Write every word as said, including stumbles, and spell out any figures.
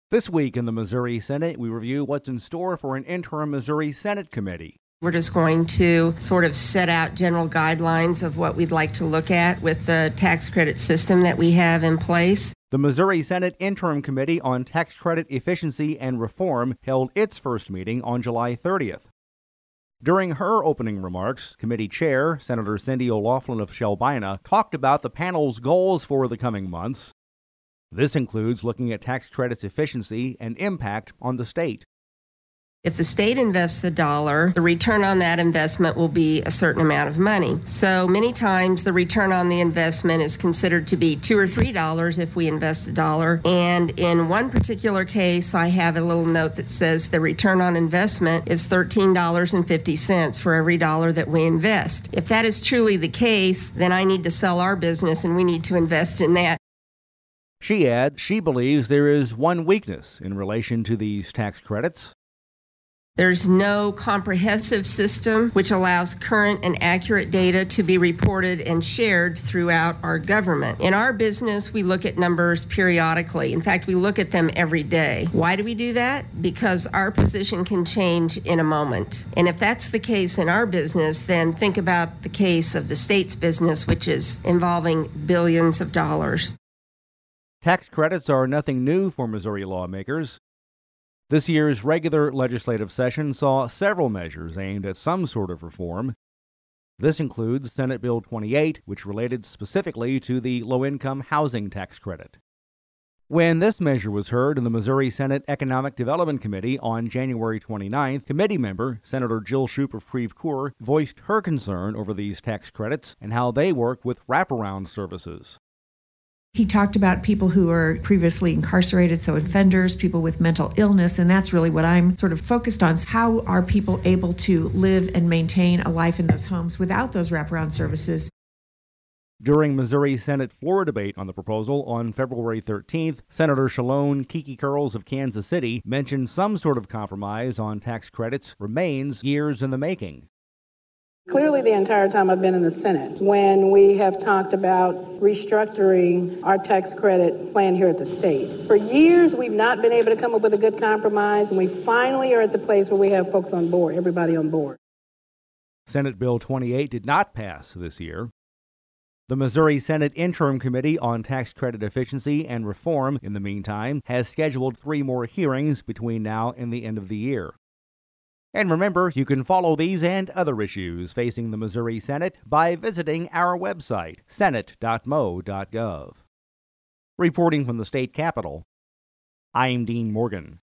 This week in the Missouri Senate, we review what's in store for an interim Missouri Senate committee. We're just going to sort of set out general guidelines of what we'd like to look at with the tax credit system that we have in place. The Missouri Senate Interim Committee on Tax Credit Efficiency and Reform held its first meeting on July thirtieth. During her opening remarks, committee chair, Senator Cindy O'Laughlin of Shelbina, talked about the panel's goals for the coming months. This includes looking at tax credits efficiency and impact on the state. If the state invests a dollar, the return on that investment will be a certain amount of money. So many times the return on the investment is considered to be two or three dollars if we invest a dollar. And in one particular case, I have a little note that says the return on investment is thirteen dollars and fifty cents for every dollar that we invest. If that is truly the case, then I need to sell our business and we need to invest in that. She adds she believes there is one weakness in relation to these tax credits. There's no comprehensive system which allows current and accurate data to be reported and shared throughout our government. In our business, we look at numbers periodically. In fact, we look at them every day. Why do we do that? Because our position can change in a moment. And if that's the case in our business, then think about the case of the state's business, which is involving billions of dollars. Tax credits are nothing new for Missouri lawmakers. This year's regular legislative session saw several measures aimed at some sort of reform. This includes Senate Bill twenty-eight, which related specifically to the low-income housing tax credit. When this measure was heard in the Missouri Senate Economic Development Committee on January twenty-ninth, committee member Senator Jill Shoup of Creve Coeur voiced her concern over these tax credits and how they work with wraparound services. He talked about people who are previously incarcerated, so offenders, people with mental illness, and that's really what I'm sort of focused on. How are people able to live and maintain a life in those homes without those wraparound services? During Missouri Senate floor debate on the proposal on February thirteenth, Senator Shalone Kiki Curls of Kansas City mentioned some sort of compromise on tax credits remains years in the making. Clearly, the entire time I've been in the Senate, when we have talked about restructuring our tax credit plan here at the state, for years we've not been able to come up with a good compromise, and we finally are at the place where we have folks on board, everybody on board. Senate Bill twenty-eight did not pass this year. The Missouri Senate Interim Committee on Tax Credit Efficiency and Reform, in the meantime, has scheduled three more hearings between now and the end of the year. And remember, you can follow these and other issues facing the Missouri Senate by visiting our website, senate dot m o dot gov. Reporting from the state capitol, I'm Dean Morgan.